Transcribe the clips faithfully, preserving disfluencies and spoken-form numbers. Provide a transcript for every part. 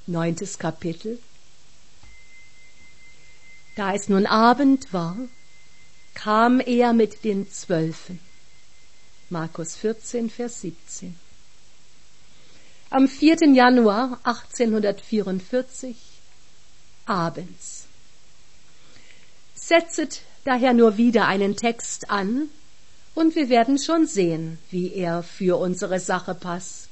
neuntes Kapitel. Da es nun Abend war, kam er mit den Zwölfen. Markus vierzehn, Vers siebzehn. Am vierten Januar achtzehnhundertvierundvierzig, abends. Setzet daher nur wieder einen Text an, und wir werden schon sehen, wie er für unsere Sache passt.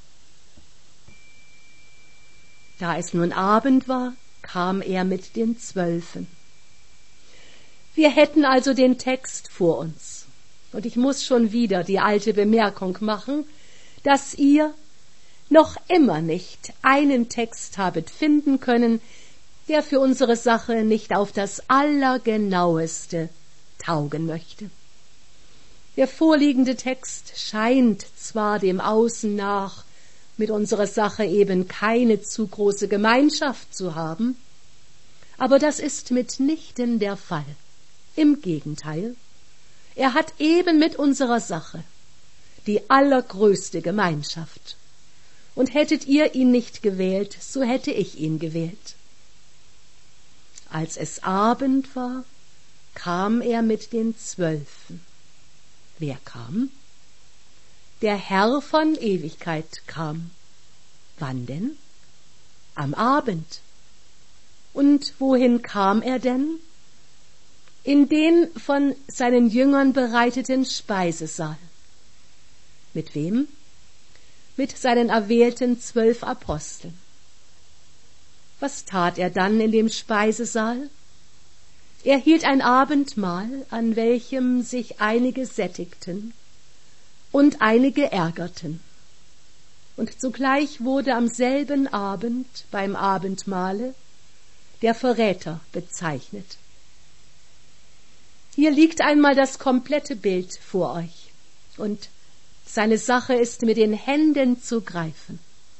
Da es nun Abend war, kam er mit den Zwölfen. Wir hätten also den Text vor uns. Und ich muss schon wieder die alte Bemerkung machen, dass ihr noch immer nicht einen Text habet finden können, der für unsere Sache nicht auf das Allergenaueste taugen möchte. Der vorliegende Text scheint zwar dem Außen nach mit unserer Sache eben keine zu große Gemeinschaft zu haben, aber das ist mitnichten der Fall. Im Gegenteil, er hat eben mit unserer Sache die allergrößte Gemeinschaft. Und hättet ihr ihn nicht gewählt, so hätte ich ihn gewählt. Als es Abend war, kam er mit den Zwölfen. Wer kam? Der Herr von Ewigkeit kam. Wann denn? Am Abend. Und wohin kam er denn? In den von seinen Jüngern bereiteten Speisesaal. Mit wem? Mit seinen erwählten zwölf Aposteln. Was tat er dann in dem Speisesaal? Er hielt ein Abendmahl, an welchem sich einige sättigten und einige ärgerten. Und zugleich wurde am selben Abend beim Abendmahle der Verräter bezeichnet. Hier liegt einmal das komplette Bild vor euch, und seine Sache ist mit den Händen zu greifen.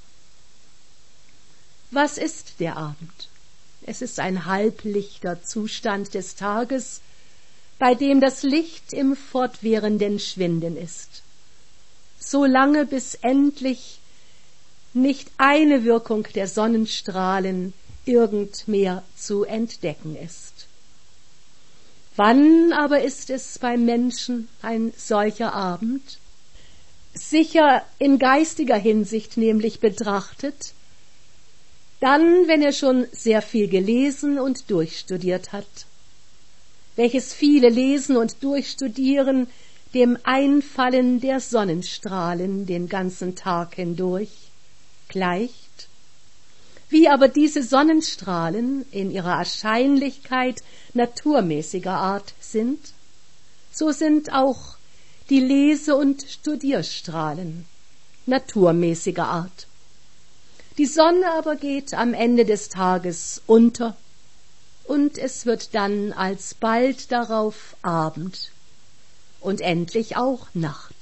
Was ist der Abend? Es ist ein halblichter Zustand des Tages, bei dem das Licht im fortwährenden Schwinden ist, so lange bis endlich nicht eine Wirkung der Sonnenstrahlen irgend mehr zu entdecken ist. Wann aber ist es beim Menschen ein solcher Abend? Sicher in geistiger Hinsicht nämlich betrachtet, dann, wenn er schon sehr viel gelesen und durchstudiert hat, welches viele Lesen und Durchstudieren dem Einfallen der Sonnenstrahlen den ganzen Tag hindurch gleicht, wie aber diese Sonnenstrahlen in ihrer Erscheinlichkeit naturmäßiger Art sind, so sind auch die Lese- und Studierstrahlen naturmäßiger Art. Die Sonne aber geht am Ende des Tages unter, und es wird dann alsbald darauf Abend und endlich auch Nacht.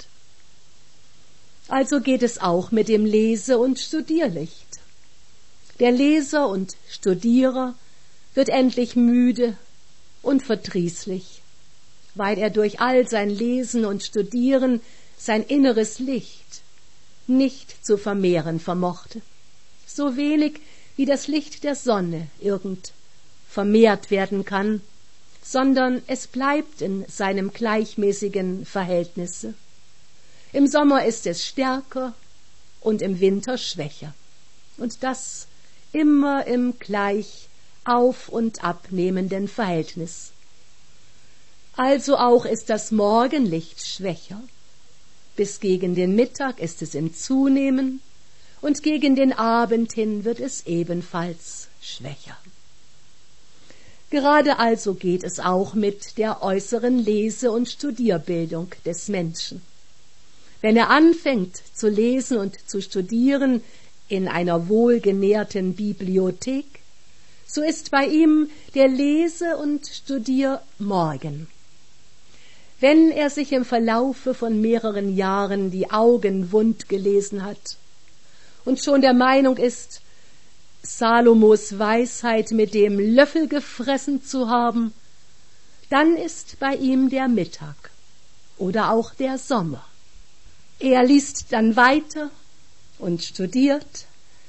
Also geht es auch mit dem Lese- und Studierlicht. Der Leser und Studierer wird endlich müde und verdrießlich, weil er durch all sein Lesen und Studieren sein inneres Licht nicht zu vermehren vermochte, so wenig wie das Licht der Sonne irgend vermehrt werden kann, sondern es bleibt in seinem gleichmäßigen Verhältnisse. Im Sommer ist es stärker und im Winter schwächer, und das immer im gleich auf- und abnehmenden Verhältnis. Also auch ist das Morgenlicht schwächer, bis gegen den Mittag ist es im Zunehmen, und gegen den Abend hin wird es ebenfalls schwächer. Gerade also geht es auch mit der äußeren Lese- und Studierbildung des Menschen. Wenn er anfängt zu lesen und zu studieren in einer wohlgenährten Bibliothek, so ist bei ihm der Lese- und Studiermorgen. Wenn er sich im Verlaufe von mehreren Jahren die Augen wund gelesen hat und schon der Meinung ist, Salomos Weisheit mit dem Löffel gefressen zu haben, dann ist bei ihm der Mittag oder auch der Sommer. Er liest dann weiter und studiert,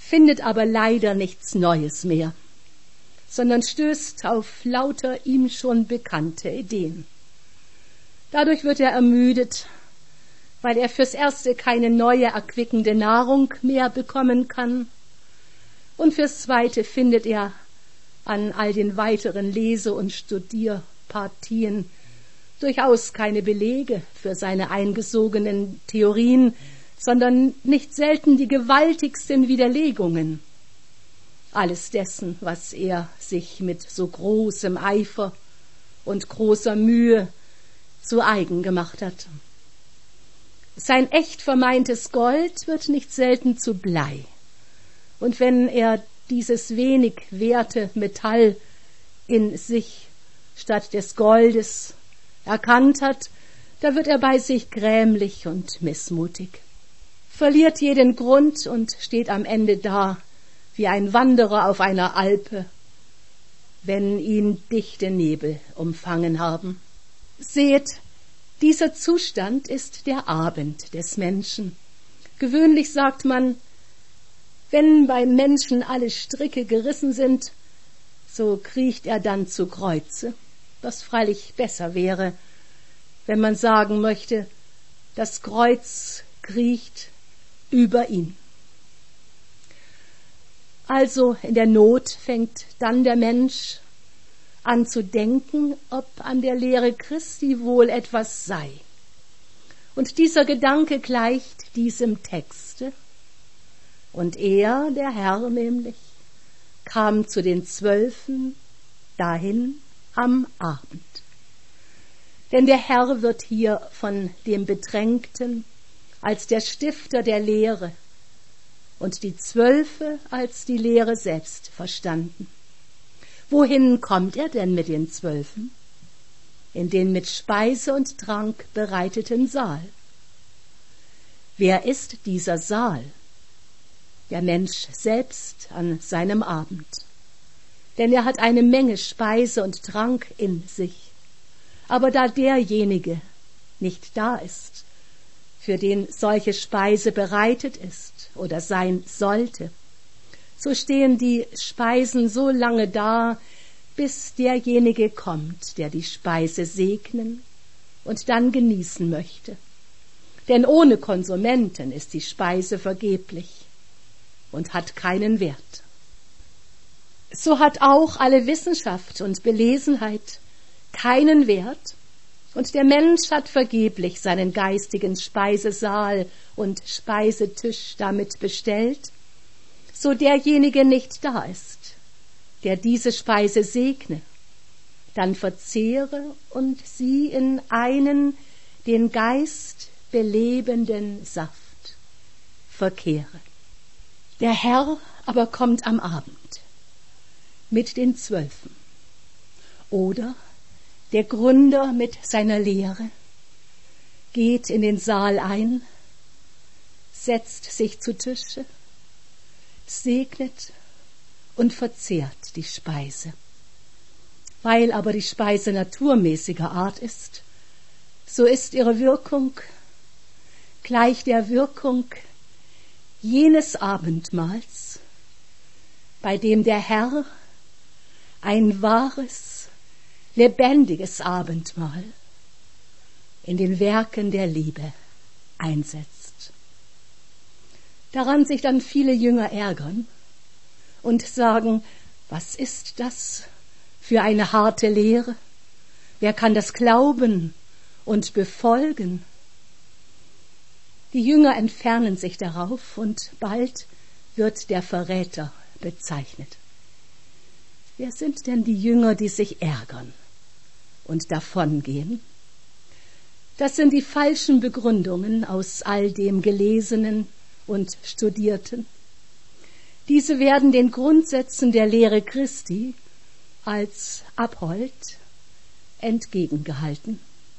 findet aber leider nichts Neues mehr, sondern stößt auf lauter ihm schon bekannte Ideen. Dadurch wird er ermüdet, weil er fürs Erste keine neue erquickende Nahrung mehr bekommen kann, und fürs Zweite findet er an all den weiteren Lese- und Studierpartien durchaus keine Belege für seine eingesogenen Theorien, sondern nicht selten die gewaltigsten Widerlegungen alles dessen, was er sich mit so großem Eifer und großer Mühe zu eigen gemacht hat. Sein echt vermeintes Gold wird nicht selten zu Blei. Und wenn er dieses wenig werte Metall in sich statt des Goldes erkannt hat, da wird er bei sich grämlich und missmutig, verliert jeden Grund und steht am Ende da wie ein Wanderer auf einer Alpe, wenn ihn dichte Nebel umfangen haben. Seht, dieser Zustand ist der Abend des Menschen. Gewöhnlich sagt man, wenn beim Menschen alle Stricke gerissen sind, so kriecht er dann zu Kreuze, was freilich besser wäre, wenn man sagen möchte, das Kreuz kriecht über ihn. Also in der Not fängt dann der Mensch an zu denken, ob an der Lehre Christi wohl etwas sei. Und dieser Gedanke gleicht diesem Texte. Und er, der Herr nämlich, kam zu den Zwölfen dahin am Abend. Denn der Herr wird hier von dem Bedrängten als der Stifter der Lehre und die Zwölfe als die Lehre selbst verstanden. Wohin kommt er denn mit den Zwölfen? In den mit Speise und Trank bereiteten Saal. Wer ist dieser Saal? Der Mensch selbst an seinem Abend. Denn er hat eine Menge Speise und Trank in sich. Aber da derjenige nicht da ist, für den solche Speise bereitet ist oder sein sollte, so stehen die Speisen so lange da, bis derjenige kommt, der die Speise segnen und dann genießen möchte. Denn ohne Konsumenten ist die Speise vergeblich und hat keinen Wert. So hat auch alle Wissenschaft und Belesenheit keinen Wert, und der Mensch hat vergeblich seinen geistigen Speisesaal und Speisetisch damit bestellt, so derjenige nicht da ist, der diese Speise segne, dann verzehre und sie in einen den Geist belebenden Saft verkehre. Der Herr aber kommt am Abend mit den Zwölfen. Oder der Gründer mit seiner Lehre geht in den Saal ein, setzt sich zu Tische, segnet und verzehrt die Speise. Weil aber die Speise naturmäßiger Art ist, so ist ihre Wirkung gleich der Wirkung jenes Abendmahls, bei dem der Herr ein wahres, lebendiges Abendmahl in den Werken der Liebe einsetzt. Daran sich dann viele Jünger ärgern und sagen, was ist das für eine harte Lehre? Wer kann das glauben und befolgen? Die Jünger entfernen sich darauf und bald wird der Verräter bezeichnet. Wer sind denn die Jünger, die sich ärgern und davongehen? Das sind die falschen Begründungen aus all dem Gelesenen und Studierten. Diese werden den Grundsätzen der Lehre Christi als Abhold entgegengehalten.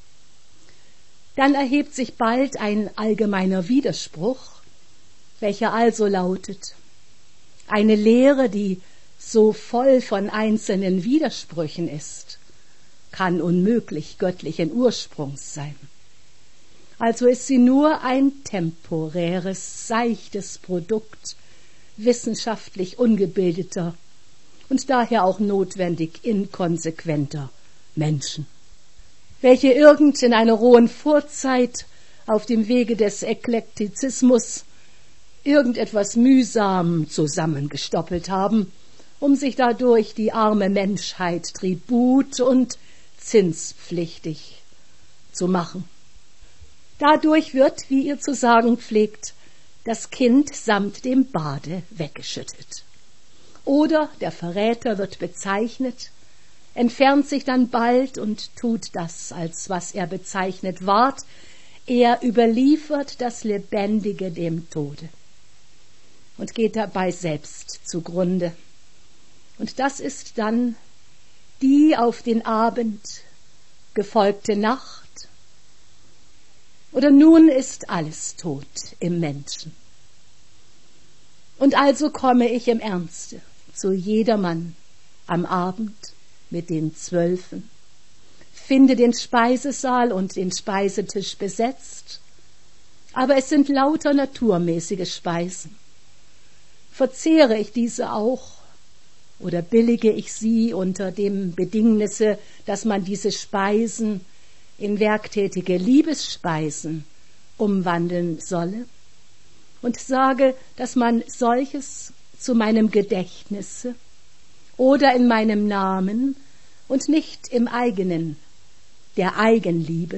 Dann erhebt sich bald ein allgemeiner Widerspruch, welcher also lautet: Eine Lehre, die so voll von einzelnen Widersprüchen ist, kann unmöglich göttlichen Ursprungs sein. Also ist sie nur ein temporäres, seichtes Produkt wissenschaftlich ungebildeter und daher auch notwendig inkonsequenter Menschen, welche irgend in einer rohen Vorzeit auf dem Wege des Eklektizismus irgendetwas mühsam zusammengestoppelt haben, um sich dadurch die arme Menschheit tribut- und zinspflichtig zu machen. Dadurch wird, wie ihr zu sagen pflegt, das Kind samt dem Bade weggeschüttet. Oder der Verräter wird bezeichnet, entfernt sich dann bald und tut das, als was er bezeichnet ward. Er überliefert das Lebendige dem Tode und geht dabei selbst zugrunde. Und das ist dann die auf den Abend gefolgte Nacht. Oder nun ist alles tot im Menschen. Und also komme ich im Ernste zu jedermann am Abend mit den Zwölfen, finde den Speisesaal und den Speisetisch besetzt, aber es sind lauter naturmäßige Speisen. Verzehre ich diese auch oder billige ich sie unter dem Bedingnisse, dass man diese Speisen in werktätige Liebesspeisen umwandeln solle und sage, dass man solches zu meinem Gedächtnisse oder in meinem Namen und nicht im eigenen, der Eigenliebe,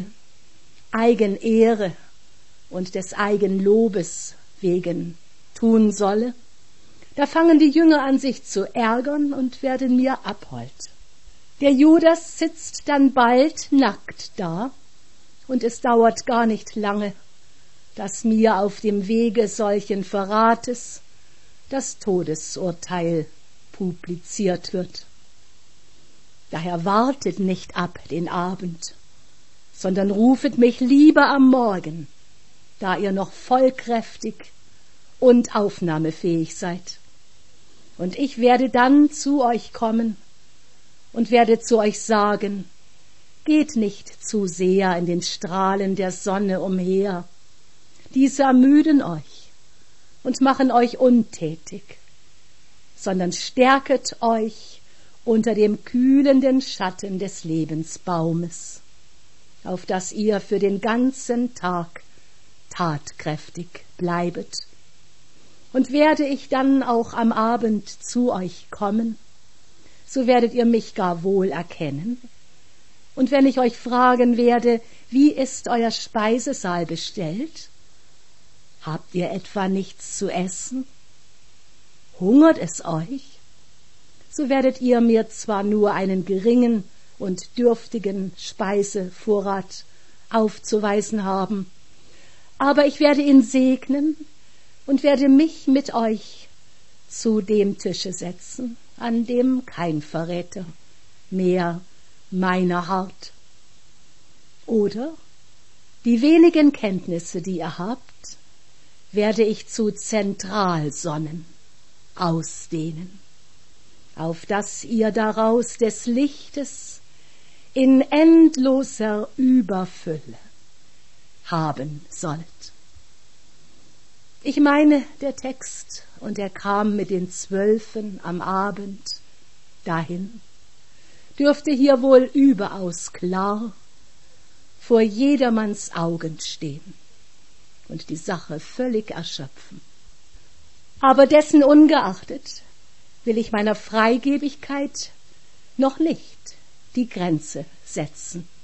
Eigenehre und des Eigenlobes wegen tun solle, da fangen die Jünger an, sich zu ärgern und werden mir abhold. Der Judas sitzt dann bald nackt da, und es dauert gar nicht lange, dass mir auf dem Wege solchen Verrates das Todesurteil publiziert wird. Daher wartet nicht ab den Abend, sondern rufet mich lieber am Morgen, da ihr noch vollkräftig und aufnahmefähig seid. Und ich werde dann zu euch kommen und werde zu euch sagen, geht nicht zu sehr in den Strahlen der Sonne umher. Diese ermüden euch und machen euch untätig, sondern stärket euch unter dem kühlenden Schatten des Lebensbaumes, auf dass ihr für den ganzen Tag tatkräftig bleibet. Und werde ich dann auch am Abend zu euch kommen, so werdet ihr mich gar wohl erkennen. Und wenn ich euch fragen werde, wie ist euer Speisesaal bestellt? Habt ihr etwa nichts zu essen? Hungert es euch? So werdet ihr mir zwar nur einen geringen und dürftigen Speisevorrat aufzuweisen haben, aber ich werde ihn segnen und werde mich mit euch zu dem Tische setzen, an dem kein Verräter mehr meiner harrt. Oder die wenigen Kenntnisse, die ihr habt, werde ich zu Zentralsonnen ausdehnen, auf dass ihr daraus des Lichtes in endloser Überfülle haben sollt. Ich meine, der Text, und er kam mit den Zwölfen am Abend dahin, dürfte hier wohl überaus klar vor jedermanns Augen stehen und die Sache völlig erschöpfen. Aber dessen ungeachtet will ich meiner Freigebigkeit noch nicht die Grenze setzen.